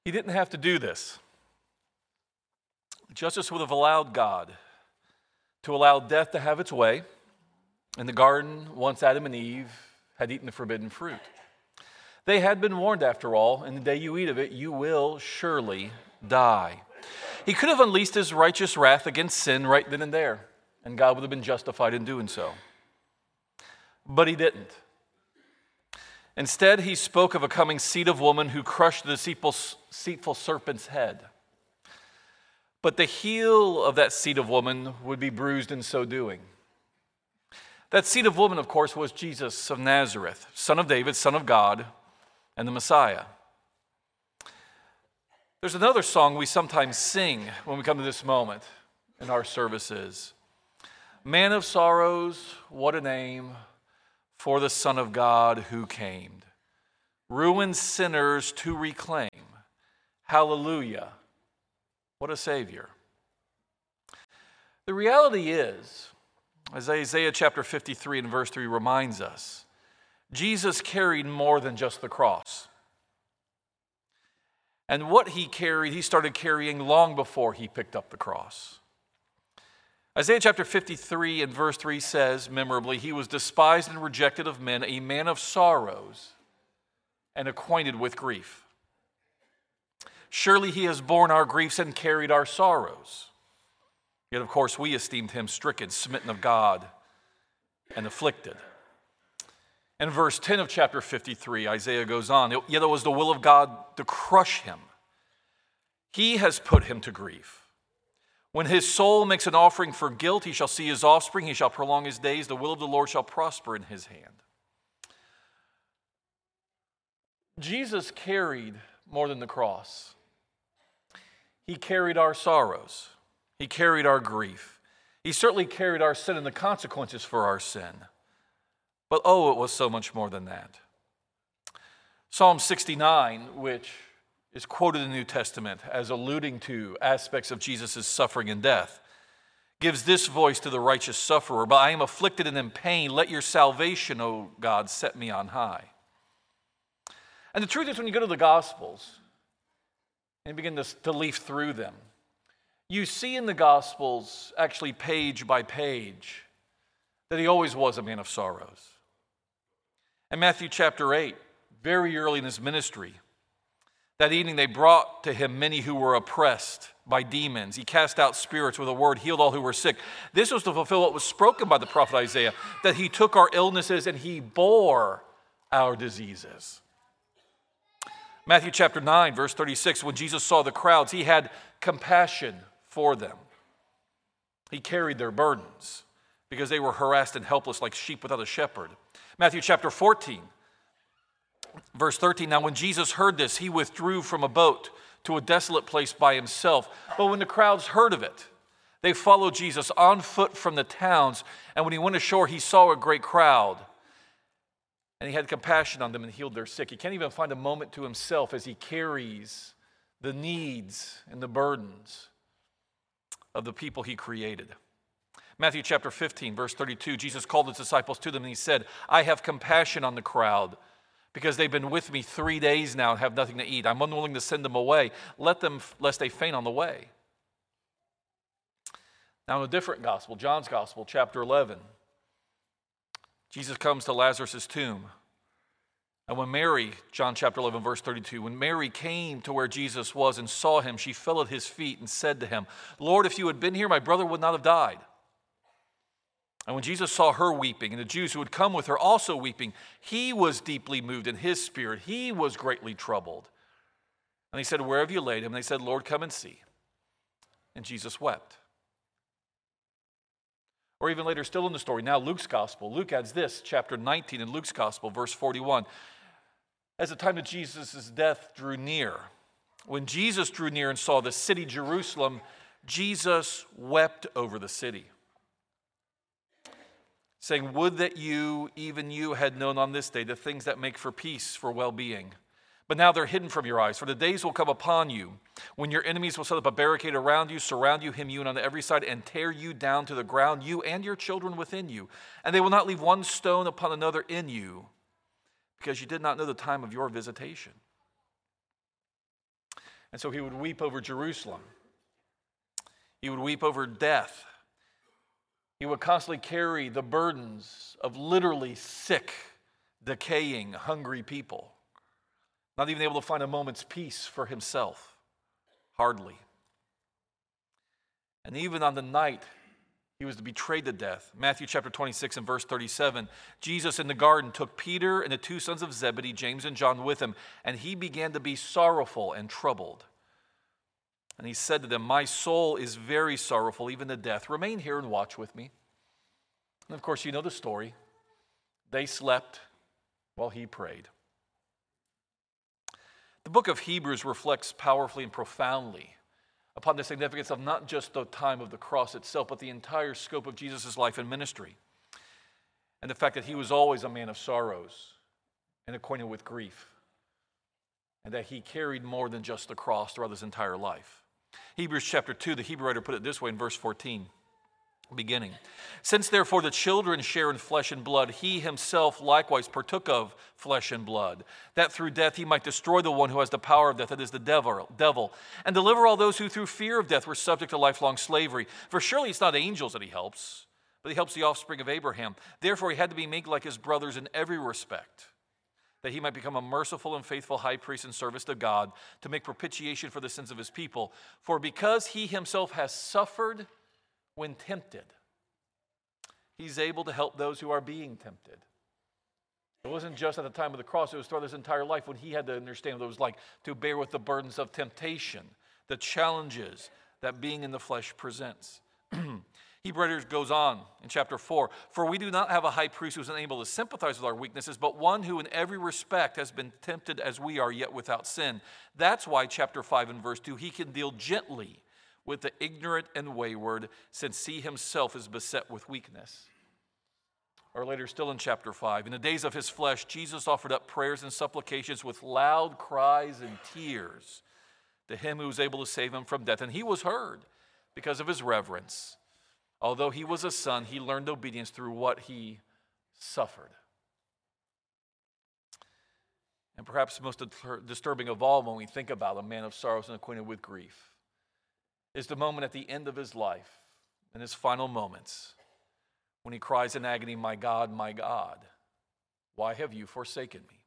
He didn't have to do this. Justice would have allowed God to allow death to have its way in the garden once Adam and Eve had eaten the forbidden fruit. They had been warned, after all, in the day you eat of it, you will surely die. He could have unleashed his righteous wrath against sin right then and there, and God would have been justified in doing so. But he didn't. Instead, he spoke of a coming seed of woman who crushed the deceitful serpent's head. But the heel of that seed of woman would be bruised in so doing. That seed of woman, of course, was Jesus of Nazareth, son of David, son of God, and the Messiah. There's another song we sometimes sing when we come to this moment in our services. Man of sorrows, what a name for the Son of God who came. Ruined sinners to reclaim. Hallelujah. What a Savior. The reality is, as Isaiah chapter 53 and verse 3 reminds us, Jesus carried more than just the cross. And what he carried, he started carrying long before he picked up the cross. Isaiah chapter 53 and verse 3 says, memorably, he was despised and rejected of men, a man of sorrows and acquainted with grief. Surely he has borne our griefs and carried our sorrows. Yet, of course, we esteemed him stricken, smitten of God, and afflicted. In verse 10 of chapter 53, Isaiah goes on, yet it was the will of God to crush him. He has put him to grief. When his soul makes an offering for guilt, he shall see his offspring, he shall prolong his days, the will of the Lord shall prosper in his hand. Jesus carried more than the cross. He carried our sorrows. He carried our grief. He certainly carried our sin and the consequences for our sin. But oh, it was so much more than that. Psalm 69, which is quoted in the New Testament as alluding to aspects of Jesus' suffering and death, gives this voice to the righteous sufferer, but I am afflicted and in pain. Let your salvation, O God, set me on high. And the truth is, when you go to the Gospels and begin to leaf through them, you see in the Gospels, actually page by page, that he always was a man of sorrows. In Matthew chapter 8, very early in his ministry, that evening they brought to him many who were oppressed by demons. He cast out spirits with a word, healed all who were sick. This was to fulfill what was spoken by the prophet Isaiah, that he took our illnesses and he bore our diseases. Matthew chapter 9, verse 36, when Jesus saw the crowds, he had compassion for them. He carried their burdens because they were harassed and helpless like sheep without a shepherd. Matthew chapter 14, verse 13, now when Jesus heard this, he withdrew from a boat to a desolate place by himself. But when the crowds heard of it, they followed Jesus on foot from the towns. And when he went ashore, he saw a great crowd. And he had compassion on them and healed their sick. He can't even find a moment to himself as he carries the needs and the burdens of the people he created. Matthew chapter 15, verse 32, Jesus called his disciples to them and he said, I have compassion on the crowd because they've been with me 3 days now and have nothing to eat. I'm unwilling to send them away. Let them, lest they faint on the way. Now in a different gospel, John's gospel, chapter 11, Jesus comes to Lazarus' tomb. And when Mary, John chapter 11, verse 32, when Mary came to where Jesus was and saw him, she fell at his feet and said to him, Lord, if you had been here, my brother would not have died. And when Jesus saw her weeping, and the Jews who had come with her also weeping, he was deeply moved in his spirit. He was greatly troubled. And he said, where have you laid him? And they said, Lord, come and see. And Jesus wept. Or even later, still in the story, now Luke's gospel. Luke adds this, chapter 19 in Luke's gospel, verse 41. As the time of Jesus' death drew near, when Jesus drew near and saw the city Jerusalem, Jesus wept over the city, saying, would that you, even you, had known on this day the things that make for peace, for well-being. But now they're hidden from your eyes, for the days will come upon you when your enemies will set up a barricade around you, surround you, hem you in on every side, and tear you down to the ground, you and your children within you. And they will not leave one stone upon another in you, because you did not know the time of your visitation. And so he would weep over Jerusalem. He would weep over death. He would constantly carry the burdens of literally sick, decaying, hungry people, not even able to find a moment's peace for himself. Hardly. And even on the night he was to be betrayed to death, Matthew chapter 26 and verse 37, Jesus in the garden took Peter and the two sons of Zebedee, James and John, with him, and he began to be sorrowful and troubled. And he said to them, "My soul is very sorrowful, even to death. Remain here and watch with me." And of course, you know the story. They slept while he prayed. The book of Hebrews reflects powerfully and profoundly upon the significance of not just the time of the cross itself, but the entire scope of Jesus' life and ministry. And the fact that he was always a man of sorrows and acquainted with grief. And that he carried more than just the cross throughout his entire life. Hebrews chapter 2, the Hebrew writer put it this way in verse 14. Beginning. "Since therefore the children share in flesh and blood, he himself likewise partook of flesh and blood, that through death he might destroy the one who has the power of death, that is the devil, and deliver all those who through fear of death were subject to lifelong slavery. For surely it's not angels that he helps, but he helps the offspring of Abraham. Therefore he had to be made like his brothers in every respect, that he might become a merciful and faithful high priest in service to God, to make propitiation for the sins of his people. For because he himself has suffered when tempted, he's able to help those who are being tempted." It wasn't just at the time of the cross, it was throughout his entire life when he had to understand what it was like to bear with the burdens of temptation, the challenges that being in the flesh presents. Hebrews writer goes on in chapter 4, "For we do not have a high priest who is unable to sympathize with our weaknesses, but one who in every respect has been tempted as we are, yet without sin. That's why chapter 5 and verse 2, he can deal gently with the ignorant and wayward, since he himself is beset with weakness." Or later still in chapter 5, "In the days of his flesh, Jesus offered up prayers and supplications with loud cries and tears to him who was able to save him from death. And he was heard because of his reverence. Although he was a son, he learned obedience through what he suffered." And perhaps most disturbing of all when we think about a man of sorrows and acquainted with grief is the moment at the end of his life, in his final moments, when he cries in agony, my God, why have you forsaken me?"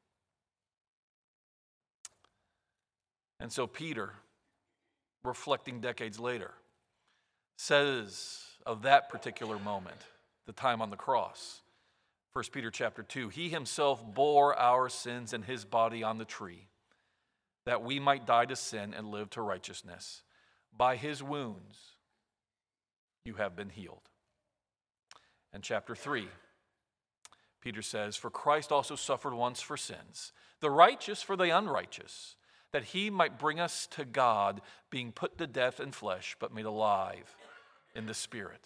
And so Peter, reflecting decades later, says of that particular moment, the time on the cross, 1 Peter chapter 2, "He himself bore our sins in his body on the tree, that we might die to sin and live to righteousness. By his wounds you have been healed." And chapter 3, Peter says, "For Christ also suffered once for sins, the righteous for the unrighteous, that he might bring us to God, being put to death in flesh, but made alive in the Spirit."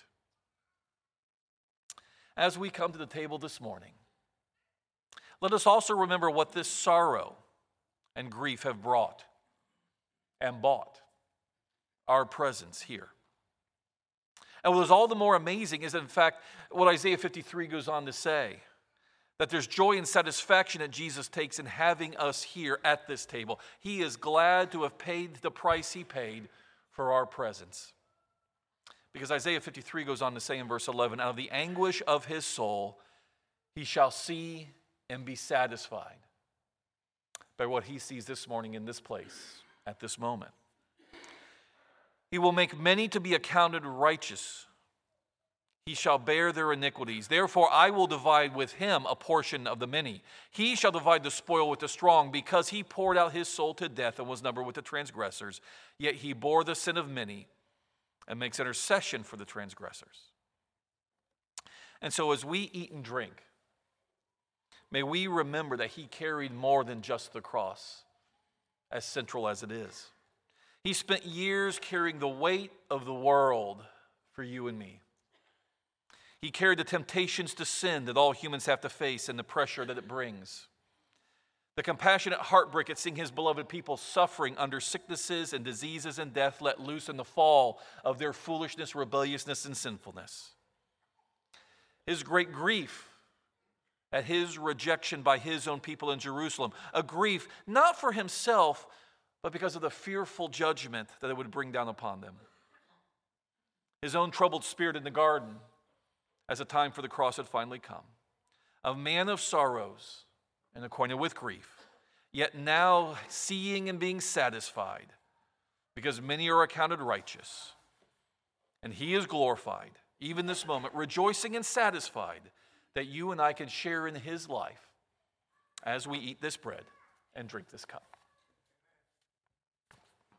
As we come to the table this morning, let us also remember what this sorrow and grief have brought and bought our presence here. And what is all the more amazing is that, in fact, what Isaiah 53 goes on to say, that there's joy and satisfaction that Jesus takes in having us here at this table. He is glad to have paid the price he paid for our presence. Because Isaiah 53 goes on to say in verse 11, "Out of the anguish of his soul, he shall see and be satisfied," by what he sees this morning in this place, at this moment. "He will make many to be accounted righteous. He shall bear their iniquities. Therefore I will divide with him a portion of the many. He shall divide the spoil with the strong, because he poured out his soul to death and was numbered with the transgressors. Yet he bore the sin of many and makes intercession for the transgressors." And so as we eat and drink, may we remember that he carried more than just the cross, as central as it is. He spent years carrying the weight of the world for you and me. He carried the temptations to sin that all humans have to face and the pressure that it brings. The compassionate heartbreak at seeing his beloved people suffering under sicknesses and diseases and death let loose in the fall of their foolishness, rebelliousness, and sinfulness. His great grief at his rejection by his own people in Jerusalem, a grief not for himself, but because of the fearful judgment that it would bring down upon them. His own troubled spirit in the garden, as the time for the cross had finally come. A man of sorrows and acquainted with grief, yet now seeing and being satisfied, because many are accounted righteous. And he is glorified, even this moment, rejoicing and satisfied that you and I can share in his life as we eat this bread and drink this cup.